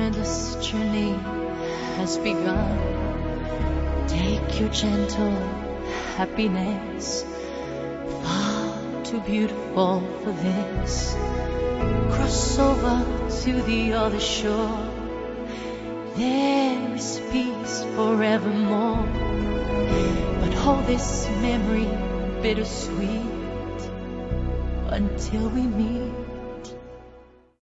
endless journey has begun. Take your gentle happiness, far too beautiful for this. Cross over to the other shore, there is peace forevermore. But hold this memory bittersweet until we meet